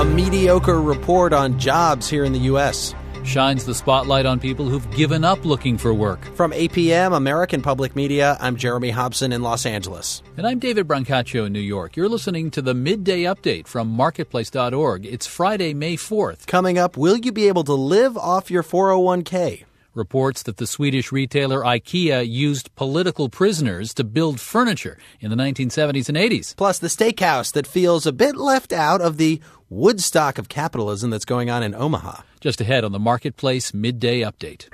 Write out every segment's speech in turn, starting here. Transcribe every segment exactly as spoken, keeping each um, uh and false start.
A mediocre report on jobs here in the U S shines the spotlight on people who've given up looking for work. From A P M, American Public Media, I'm Jeremy Hobson in Los Angeles. And I'm David Brancaccio in New York. You're listening to the Midday Update from marketplace dot org. It's Friday, May fourth. Coming up, will you be able to live off your four oh one k? Reports that the Swedish retailer IKEA used political prisoners to build furniture in the nineteen seventies and eighties. Plus, the steakhouse that feels a bit left out of the Woodstock of capitalism that's going on in Omaha. Just ahead on the Marketplace Midday Update.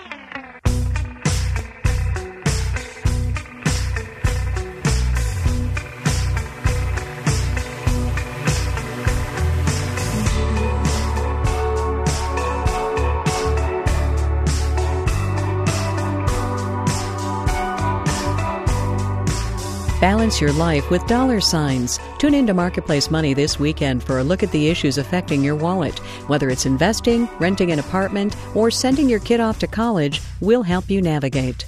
Balance your life with dollar signs. Tune into Marketplace Money this weekend for a look at the issues affecting your wallet. Whether it's investing, renting an apartment, or sending your kid off to college, we'll help you navigate.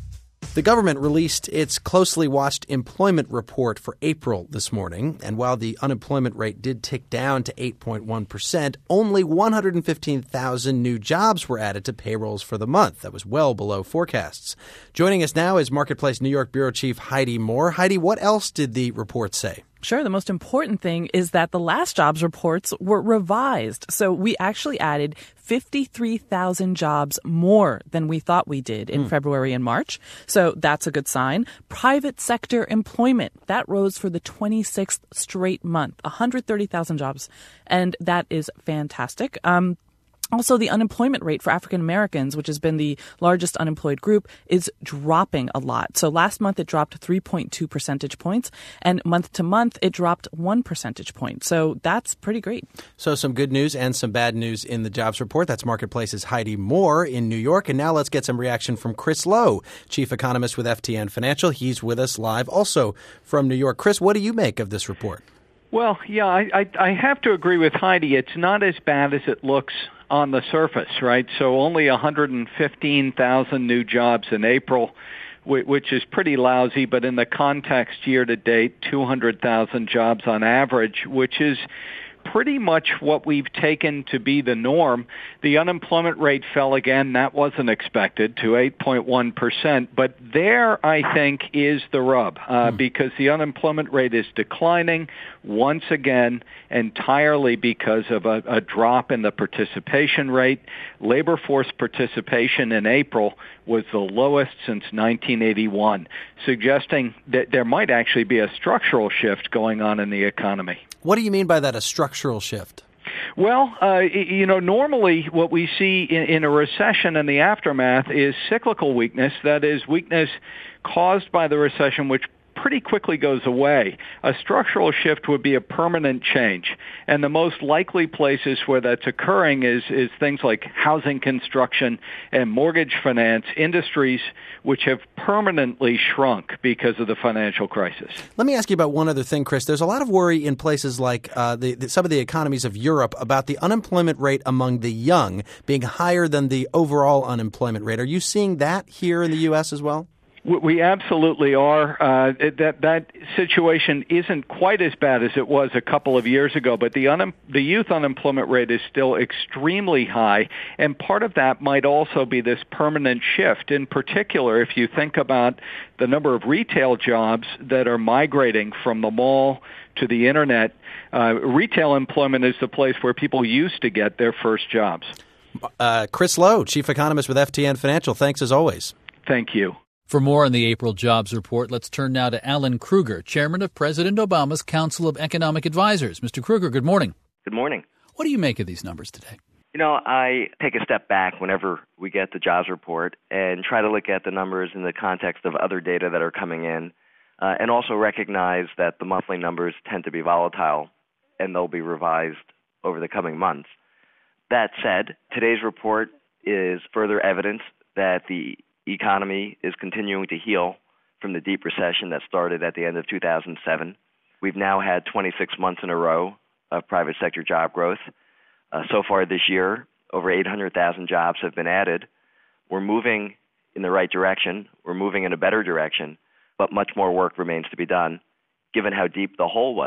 The government released its closely watched employment report for April this morning, and while the unemployment rate did tick down to eight point one percent, only one hundred fifteen thousand new jobs were added to payrolls for the month. That was well below forecasts. Joining us now is Marketplace New York Bureau Chief Heidi Moore. Heidi, what else did the report say? Sure. The most important thing is that the last jobs reports were revised. So we actually added fifty-three thousand jobs more than we thought we did in mm. February and March. So that's a good sign. Private sector employment, that rose for the twenty-sixth straight month, one hundred thirty thousand jobs. And that is fantastic. Um, Also, the unemployment rate for African Americans, which has been the largest unemployed group, is dropping a lot. So last month it dropped three point two percentage points, and month to month it dropped one percentage point. So that's pretty great. So some good news and some bad news in the jobs report. That's Marketplace's Heidi Moore in New York. And now let's get some reaction from Chris Lowe, chief economist with F T N Financial. He's with us live also from New York. Chris, what do you make of this report? Well, yeah, I, I, I have to agree with Heidi. It's not as bad as it looks on the surface, right? So only one hundred fifteen thousand new jobs in April, which is pretty lousy, but in the context year to date, two hundred thousand jobs on average, which is pretty much what we've taken to be the norm. The unemployment rate fell again. That wasn't expected, to eight point one percent. But there, I think, is the rub, uh, hmm. because the unemployment rate is declining once again entirely because of a, a drop in the participation rate. Labor force participation in April was the lowest since nineteen eighty-one, suggesting that there might actually be a structural shift going on in the economy. What do you mean by that, a structural shift? Well, uh, you know, normally what we see in, in a recession and the aftermath is cyclical weakness, that is, weakness caused by the recession, which pretty quickly goes away. A structural shift would be a permanent change. And the most likely places where that's occurring is, is things like housing construction and mortgage finance, industries which have permanently shrunk because of the financial crisis. Let me ask you about one other thing, Chris. There's a lot of worry in places like uh, the, the, some of the economies of Europe about the unemployment rate among the young being higher than the overall unemployment rate. Are you seeing that here in the U S as well? We absolutely are. Uh, that that situation isn't quite as bad as it was a couple of years ago, but the un- the youth unemployment rate is still extremely high, and part of that might also be this permanent shift. In particular, if you think about the number of retail jobs that are migrating from the mall to the internet, uh, retail employment is the place where people used to get their first jobs. Uh, Chris Lowe, chief economist with F T N Financial. Thanks as always. Thank you. For more on the April jobs report, let's turn now to Alan Krueger, chairman of President Obama's Council of Economic Advisors. Mister Krueger, good morning. Good morning. What do you make of these numbers today? You know, I take a step back whenever we get the jobs report and try to look at the numbers in the context of other data that are coming in, uh, and also recognize that the monthly numbers tend to be volatile and they'll be revised over the coming months. That said, today's report is further evidence that the economy is continuing to heal from the deep recession that started at the end of two thousand seven. We've now had twenty-six months in a row of private sector job growth. Uh, so far this year, over eight hundred thousand jobs have been added. We're moving in the right direction. We're moving in a better direction, but much more work remains to be done, given how deep the hole was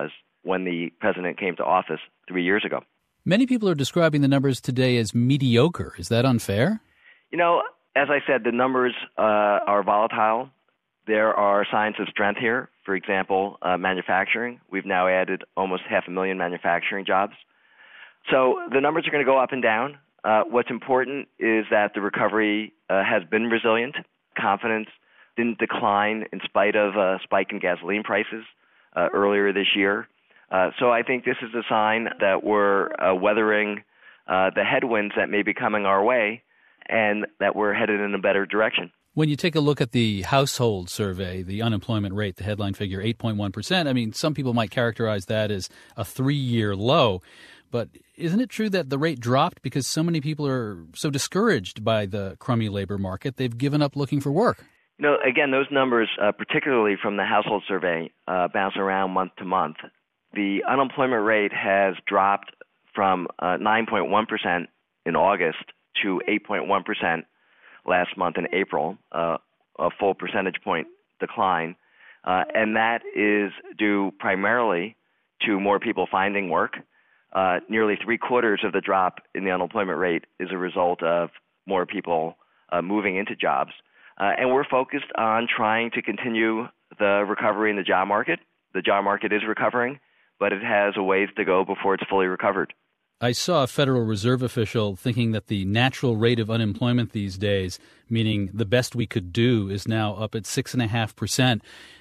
when the president came to office three years ago. Many people are describing the numbers today as mediocre. Is that unfair? You know, as I said, the numbers uh, are volatile. There are signs of strength here. For example, uh, manufacturing. We've now added almost half a million manufacturing jobs. So the numbers are going to go up and down. Uh, what's important is that the recovery uh, has been resilient. Confidence didn't decline in spite of a spike in gasoline prices uh, earlier this year. Uh, so I think this is a sign that we're uh, weathering uh, the headwinds that may be coming our way and that we're headed in a better direction. When you take a look at the household survey, the unemployment rate, the headline figure, eight point one percent, I mean, some people might characterize that as a three-year low. But isn't it true that the rate dropped because so many people are so discouraged by the crummy labor market, they've given up looking for work? You know, again, those numbers, uh, particularly from the household survey, uh, bounce around month to month. The unemployment rate has dropped from uh, nine point one percent in August to eight point one percent last month in April, uh, a full percentage point decline. Uh, and that is due primarily to more people finding work. Uh, nearly three quarters of the drop in the unemployment rate is a result of more people uh, moving into jobs. Uh, and we're focused on trying to continue the recovery in the job market. The job market is recovering, but it has a ways to go before it's fully recovered. I saw a Federal Reserve official thinking that the natural rate of unemployment these days, meaning the best we could do, is now up at six point five percent.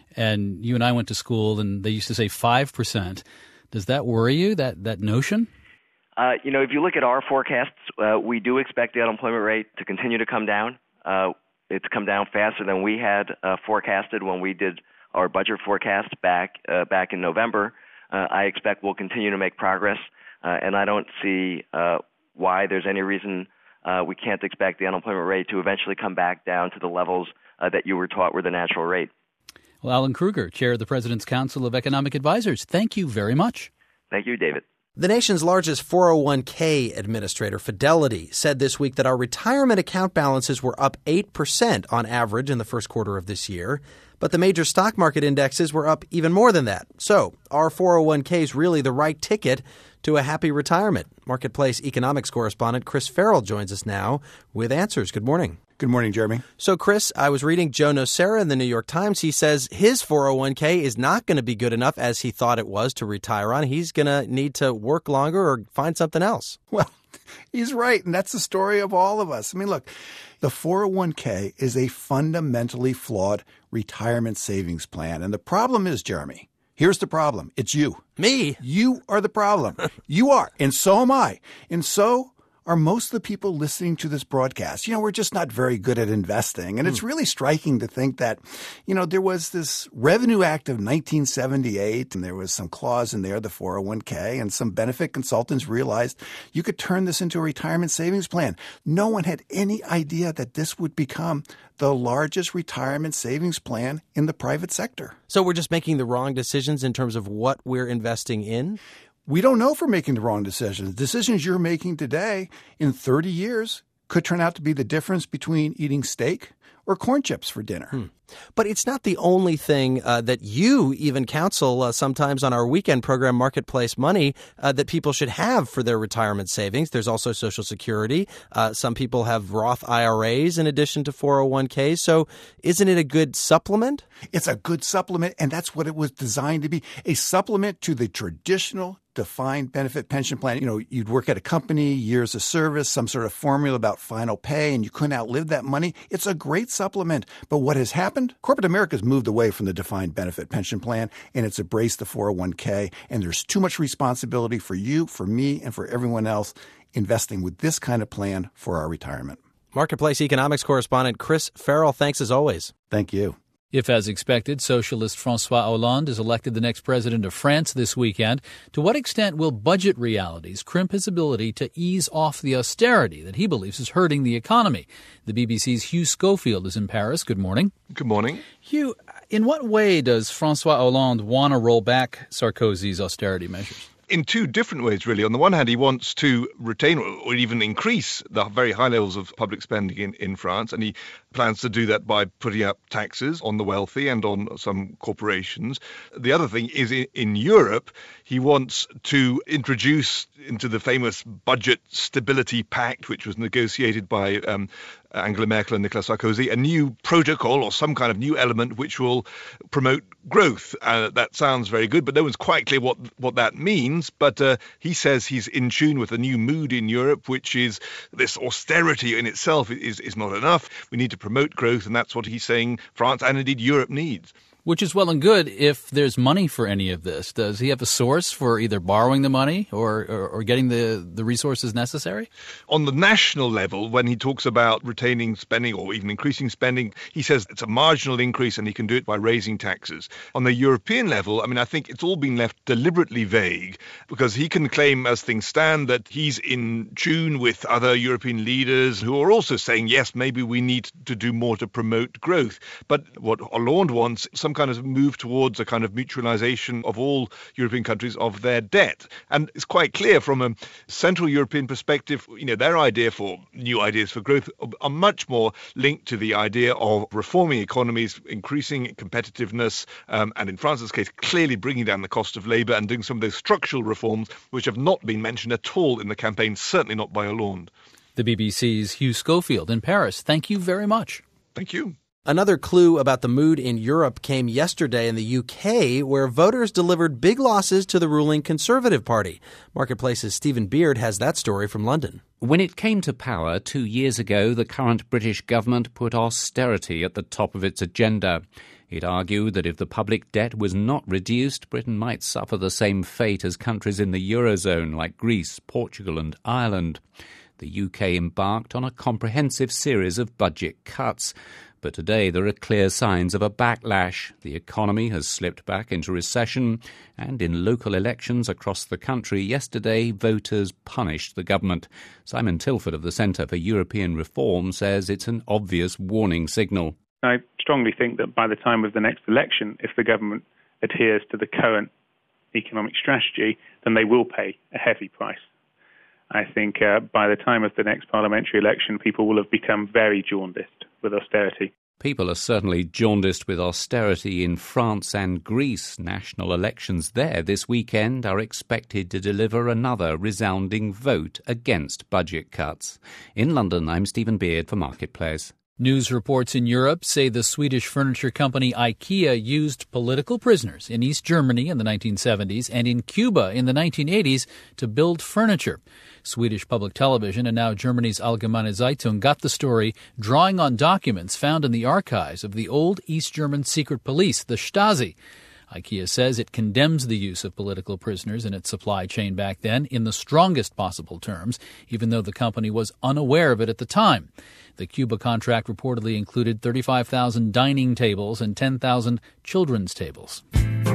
And you and I went to school, and they used to say five percent. Does that worry you, that, that notion? Uh, you know, if you look at our forecasts, uh, we do expect the unemployment rate to continue to come down. Uh, it's come down faster than we had uh, forecasted when we did our budget forecast back uh, back in November. Uh, I expect we'll continue to make progress. Uh, and I don't see uh, why there's any reason uh, we can't expect the unemployment rate to eventually come back down to the levels uh, that you were taught were the natural rate. Well, Alan Krueger, Chair of the President's Council of Economic Advisors, thank you very much. Thank you, David. The nation's largest four oh one k administrator, Fidelity, said this week that our retirement account balances were up eight percent on average in the first quarter of this year. But the major stock market indexes were up even more than that. So are four oh one k's really the right ticket to a happy retirement? Marketplace economics correspondent Chris Farrell joins us now with answers. Good morning. Good morning, Jeremy. So, Chris, I was reading Joe Nocera in the New York Times. He says his four oh one k is not going to be good enough as he thought it was to retire on. He's going to need to work longer or find something else. Well, he's right, and that's the story of all of us. I mean, look, the four oh one k is a fundamentally flawed retirement savings plan. And the problem is, Jeremy, here's the problem. It's you. Me? You are the problem. You are, and so am I. And so are most of the people listening to this broadcast. You know, we're just not very good at investing. And mm. it's really striking to think that, you know, there was this Revenue Act of nineteen seventy-eight, and there was some clause in there, the four oh one k, and some benefit consultants realized you could turn this into a retirement savings plan. No one had any idea that this would become the largest retirement savings plan in the private sector. So we're just making the wrong decisions in terms of what we're investing in? We don't know if we're making the wrong decisions. Decisions you're making today in thirty years could turn out to be the difference between eating steak or corn chips for dinner. Hmm. But it's not the only thing uh, that you even counsel uh, sometimes on our weekend program, Marketplace Money, uh, that people should have for their retirement savings. There's also Social Security. Uh, some people have Roth I R As in addition to four oh one k's. So isn't it a good supplement? It's a good supplement, and that's what it was designed to be, a supplement to the traditional defined benefit pension plan. You know, you'd work at a company, years of service, some sort of formula about final pay, and you couldn't outlive that money. It's a great supplement. But what has happened? Corporate America's moved away from the defined benefit pension plan, and it's embraced the four oh one k. And there's too much responsibility for you, for me, and for everyone else investing with this kind of plan for our retirement. Marketplace economics correspondent Chris Farrell, thanks as always. Thank you. If, as expected, socialist François Hollande is elected the next president of France this weekend, to what extent will budget realities crimp his ability to ease off the austerity that he believes is hurting the economy? The B B C's Hugh Schofield is in Paris. Good morning. Good morning. Hugh, in what way does François Hollande want to roll back Sarkozy's austerity measures? in two different ways, really. On the one hand, he wants to retain or even increase the very high levels of public spending in, in France, and he plans to do that by putting up taxes on the wealthy and on some corporations. The other thing is in, in Europe, he wants to introduce into the famous Budget Stability Pact, which was negotiated by um, Angela Merkel and Nicolas Sarkozy, a new protocol or some kind of new element which will promote growth. Uh, that sounds very good, but no one's quite clear what, what that means. But uh, he says he's in tune with a new mood in Europe, which is this austerity in itself is, is not enough. We need to promote growth, and that's what he's saying France and indeed Europe needs. Which is well and good if there's money for any of this. Does he have a source for either borrowing the money or, or, or getting the, the resources necessary? On the national level, when he talks about retaining spending or even increasing spending, he says it's a marginal increase and he can do it by raising taxes. On the European level, I mean, I think it's all been left deliberately vague because he can claim as things stand that he's in tune with other European leaders who are also saying, yes, maybe we need to do more to promote growth. But what Hollande wants, some kind of move towards a kind of mutualization of all European countries of their debt. And it's quite clear from a Central European perspective, you know, their idea for new ideas for growth are much more linked to the idea of reforming economies, increasing competitiveness, um, and in France's case, clearly bringing down the cost of labour and doing some of those structural reforms which have not been mentioned at all in the campaign, certainly not by Hollande. The B B C's Hugh Schofield in Paris. Thank you very much. Thank you. Another clue about the mood in Europe came yesterday in the U K, where voters delivered big losses to the ruling Conservative Party. Marketplace's Stephen Beard has that story from London. When it came to power two years ago, the current British government put austerity at the top of its agenda. It argued that if the public debt was not reduced, Britain might suffer the same fate as countries in the Eurozone like Greece, Portugal and Ireland. The U K embarked on a comprehensive series of budget cuts. But today there are clear signs of a backlash. The economy has slipped back into recession, and in local elections across the country yesterday, voters punished the government. Simon Tilford of the Centre for European Reform says it's an obvious warning signal. I strongly think that by the time of the next election, if the government adheres to the current economic strategy, then they will pay a heavy price. I think uh, by the time of the next parliamentary election, people will have become very jaundiced with austerity. People are certainly jaundiced with austerity in France and Greece. National elections there this weekend are expected to deliver another resounding vote against budget cuts. In London, I'm Stephen Beard for Marketplace. News reports in Europe say the Swedish furniture company IKEA used political prisoners in East Germany in the nineteen seventies and in Cuba in the nineteen eighties to build furniture. Swedish public television and now Germany's Allgemeine Zeitung got the story, drawing on documents found in the archives of the old East German secret police, the Stasi. IKEA says it condemns the use of political prisoners in its supply chain back then in the strongest possible terms, even though the company was unaware of it at the time. The Cuba contract reportedly included thirty-five thousand dining tables and ten thousand children's tables.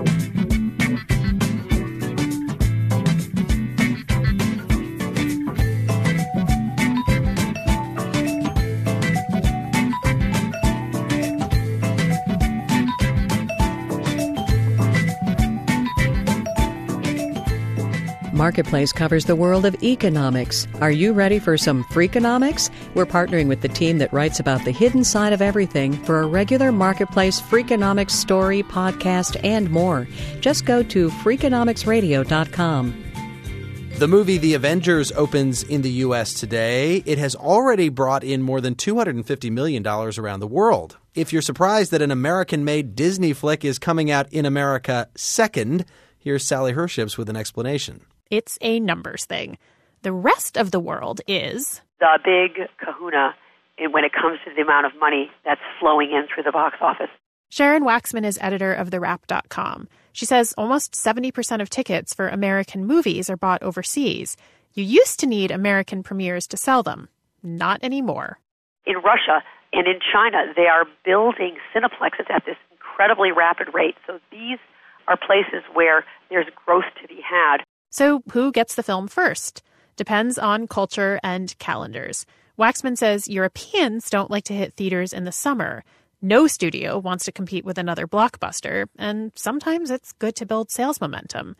Marketplace covers the world of economics. Are you ready for some Freakonomics? We're partnering with the team that writes about the hidden side of everything for a regular Marketplace Freakonomics story, podcast, and more. Just go to freakonomics radio dot com. The movie The Avengers opens in the U S today. It has already brought in more than two hundred fifty million dollars around the world. If you're surprised that an American-made Disney flick is coming out in America second, here's Sally Herships with an explanation. It's a numbers thing. The rest of the world is the big kahuna when it comes to the amount of money that's flowing in through the box office. Sharon Waxman is editor of the wrap dot com. She says almost seventy percent of tickets for American movies are bought overseas. You used to need American premieres to sell them. Not anymore. In Russia and in China, they are building cineplexes at this incredibly rapid rate. So these are places where there's growth to be had. So who gets the film first? Depends on culture and calendars. Waxman says Europeans don't like to hit theaters in the summer. No studio wants to compete with another blockbuster, and sometimes it's good to build sales momentum.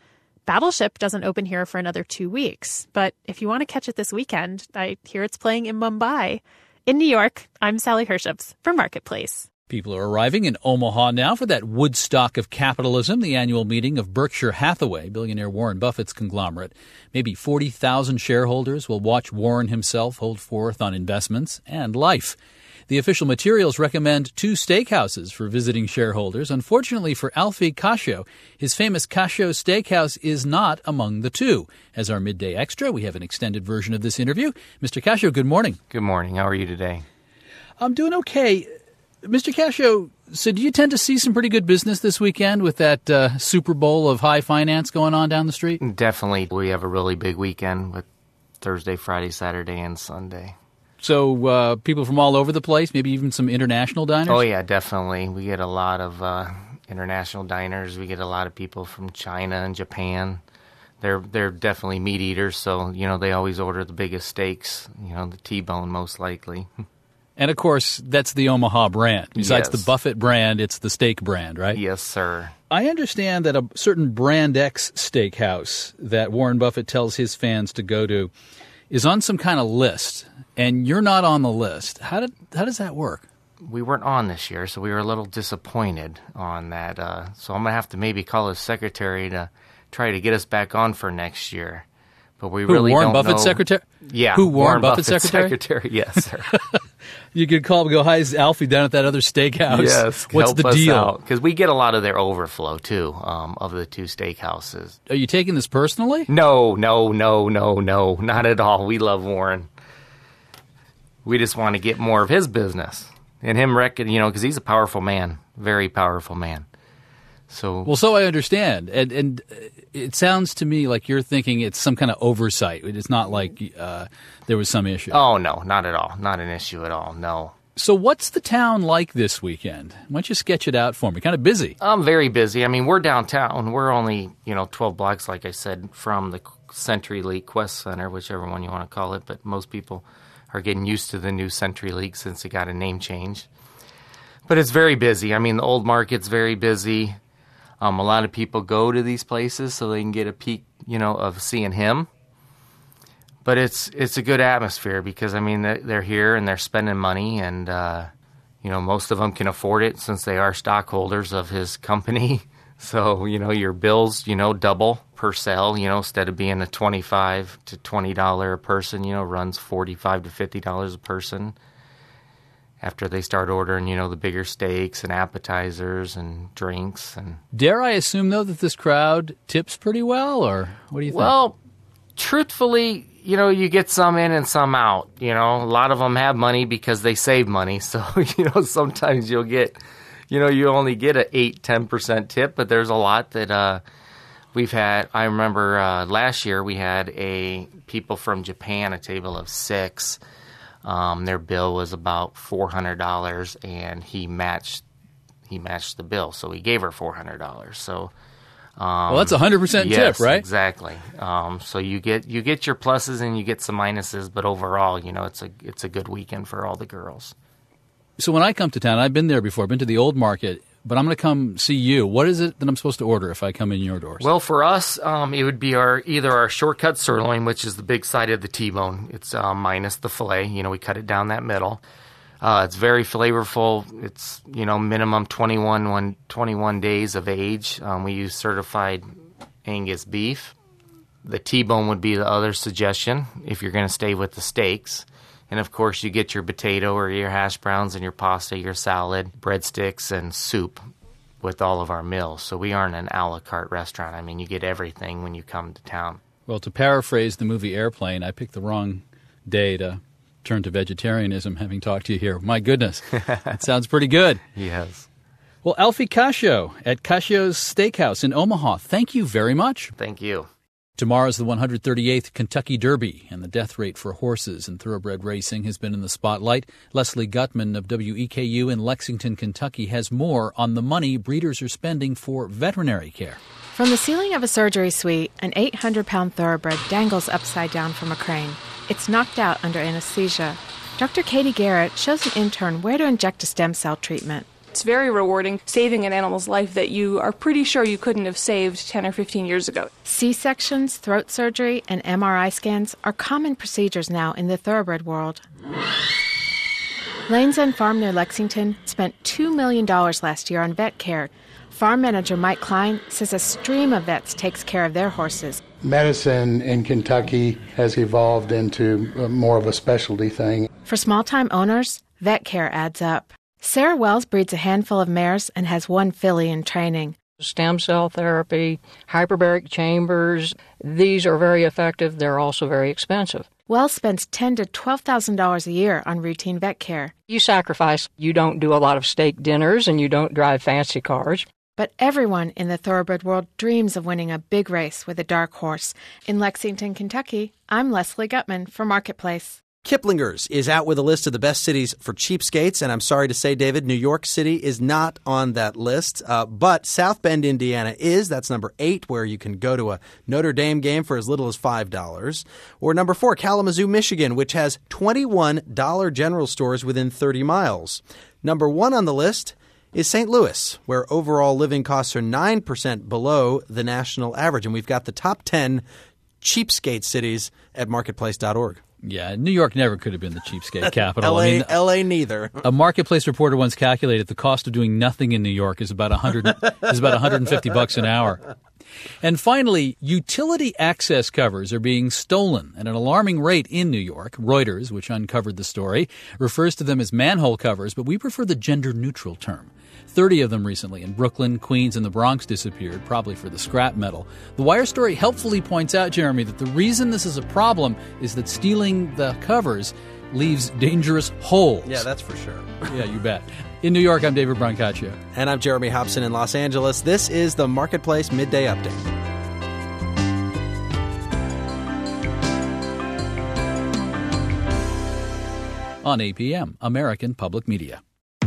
Battleship doesn't open here for another two weeks. But if you want to catch it this weekend, I hear it's playing in Mumbai. In New York, I'm Sally Herships for Marketplace. People are arriving in Omaha now for that Woodstock of capitalism, the annual meeting of Berkshire Hathaway, billionaire Warren Buffett's conglomerate. Maybe forty thousand shareholders will watch Warren himself hold forth on investments and life. The official materials recommend two steakhouses for visiting shareholders. Unfortunately for Alfie Cascio, his famous Cascio Steakhouse is not among the two. As our midday extra, we have an extended version of this interview. Mister Cascio, good morning. Good morning. How are you today? I'm doing okay. Mister Cascio, so do you tend to see some pretty good business this weekend with that uh, Super Bowl of high finance going on down the street? Definitely. We have a really big weekend with Thursday, Friday, Saturday, and Sunday. So uh, people from all over the place, maybe even some international diners? Oh, yeah, definitely. We get a lot of uh, international diners. We get a lot of people from China and Japan. They're they're definitely meat eaters, so, you know, they always order the biggest steaks, you know, the T-bone most likely. And, of course, that's the Omaha brand. Besides Yes. the Buffett brand, it's the steak brand, right? Yes, sir. I understand that a certain Brand X steakhouse that Warren Buffett tells his fans to go to is on some kind of list, and you're not on the list. How did how does that work? We weren't on this year, so we were a little disappointed on that. Uh, so I'm going to have to maybe call his secretary to try to get us back on for next year. But we Who, really Warren don't Buffett's know. secretary? Yeah. Who, Warren, Buffett's, Buffett's secretary? secretary? Yes, sir. You could call and go, hi, it's Alfie down at that other steakhouse. Yes. What's the deal? Because we get a lot of their overflow, too, um, of the two steakhouses. Are you taking this personally? No, no, no, no, no. Not at all. We love Warren. We just want to get more of his business. And him, reckon, you know, because he's a powerful man, very powerful man. So Well, so I understand. And, and it sounds to me like you're thinking it's some kind of oversight. It's not like uh, there was some issue. Oh, no, not at all. Not an issue at all, no. So what's the town like this weekend? Why don't you sketch it out for me? Kind of busy. I'm very busy. I mean, we're downtown. We're only, you know, twelve blocks, like I said, from the CenturyLink Quest Center, whichever one you want to call it. But most people are getting used to the new CenturyLink since it got a name change. But it's very busy. I mean, the old market's very busy. Um, a lot of people go to these places so they can get a peek, you know, of seeing him. But it's it's a good atmosphere because, I mean, they're here and they're spending money and, uh, you know, most of them can afford it since they are stockholders of his company. So, you know, your bills, you know, double per sale, you know, instead of being a twenty-five to twenty dollars a person, you know, runs forty-five to fifty dollars a person. After they start ordering, you know, the bigger steaks and appetizers and drinks. And Dare I assume, though, that this crowd tips pretty well, or what do you think? Well, truthfully, you know, you get some in and some out. You know, a lot of them have money because they save money. So, you know, sometimes you'll get, you know, you only get an eight, ten percent tip, but there's a lot that uh, we've had. I remember uh, last year we had a people from Japan, a table of six. Um, their bill was about four hundred dollars, and he matched he matched the bill, so he gave her four hundred dollars. So, um, well, that's a one hundred percent yes, tip, right? Exactly. Um, so you get you get your pluses and you get some minuses, but overall, you know, it's a it's a good weekend for all the girls. So when I come to town, I've been there before. I've been to the old market, but I'm going to come see you. What is it that I'm supposed to order if I come in your doors? Well, for us, um, it would be our either our shortcut sirloin, which is the big side of the T-bone. It's uh, minus the fillet. You know, we cut it down that middle. Uh, it's very flavorful. It's, you know, minimum twenty-one, one, twenty-one days of age. Um, we use certified Angus beef. The T-bone would be the other suggestion if you're going to stay with the steaks. And, of course, you get your potato or your hash browns and your pasta, your salad, breadsticks, and soup with all of our meals. So we aren't an a la carte restaurant. I mean, you get everything when you come to town. Well, to paraphrase the movie Airplane, I picked the wrong day to turn to vegetarianism, having talked to you here. My goodness, that sounds pretty good. Yes. Well, Alfie Cascio at Caccio's Steakhouse in Omaha, thank you very much. Thank you. Tomorrow's the one hundred thirty-eighth Kentucky Derby, and the death rate for horses in thoroughbred racing has been in the spotlight. Leslie Gutman of W E K U in Lexington, Kentucky, has more on the money breeders are spending for veterinary care. From the ceiling of a surgery suite, an eight hundred pound thoroughbred dangles upside down from a crane. It's knocked out under anesthesia. Doctor Katie Garrett shows an intern where to inject a stem cell treatment. It's very rewarding, saving an animal's life that you are pretty sure you couldn't have saved ten or fifteen years ago. C-sections, throat surgery, and M R I scans are common procedures now in the thoroughbred world. Lane's End Farm near Lexington spent two million dollars last year on vet care. Farm manager Mike Klein says a stream of vets takes care of their horses. Medicine in Kentucky has evolved into more of a specialty thing. For small-time owners, vet care adds up. Sarah Wells breeds a handful of mares and has one filly in training. Stem cell therapy, hyperbaric chambers, these are very effective. They're also very expensive. Wells spends ten thousand to twelve thousand dollars a year on routine vet care. You sacrifice. You don't do a lot of steak dinners and you don't drive fancy cars. But everyone in the thoroughbred world dreams of winning a big race with a dark horse. In Lexington, Kentucky, I'm Leslie Gutman for Marketplace. Kiplinger's is out with a list of the best cities for cheapskates, and I'm sorry to say, David, New York City is not on that list, uh, but South Bend, Indiana is. That's number eight, where you can go to a Notre Dame game for as little as five dollars. Or number four, Kalamazoo, Michigan, which has twenty-one Dollar General stores within thirty miles. Number one on the list is Saint Louis, where overall living costs are nine percent below the national average. And we've got the top ten cheapskate cities at marketplace dot org. Yeah, New York never could have been the cheapskate capital. L A, I mean, L A neither. A Marketplace reporter once calculated the cost of doing nothing in New York is about one hundred is about one hundred fifty bucks an hour. And finally, utility access covers are being stolen at an alarming rate in New York. Reuters, which uncovered the story, refers to them as manhole covers, but we prefer the gender-neutral term. thirty of them recently in Brooklyn, Queens, and the Bronx disappeared, probably for the scrap metal. The Wire story helpfully points out, Jeremy, that the reason this is a problem is that stealing the covers leaves dangerous holes. Yeah, that's for sure. Yeah, you bet. In New York, I'm David Brancaccio. And I'm Jeremy Hobson in Los Angeles. This is the Marketplace Midday Update. On A P M, American Public Media.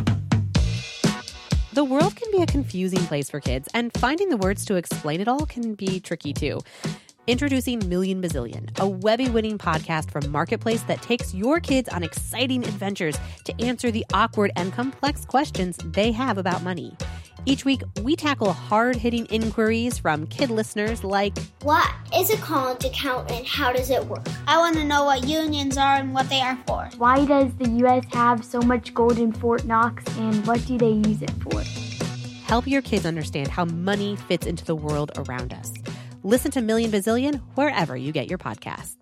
The world can be a confusing place for kids, and finding the words to explain it all can be tricky too. Introducing Million Bazillion, a Webby-winning podcast from Marketplace that takes your kids on exciting adventures to answer the awkward and complex questions they have about money. Each week, we tackle hard-hitting inquiries from kid listeners like, what is a college account and how does it work? I want to know what unions are and what they are for. Why does the U S have so much gold in Fort Knox and what do they use it for? Help your kids understand how money fits into the world around us. Listen to Million Bazillion wherever you get your podcasts.